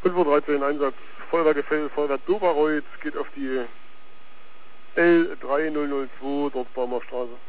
5:13 Uhr Einsatz, Feuerwehrgefäll, Feuerwehr Doberoid, geht auf die L3002, dort Baumer Straße.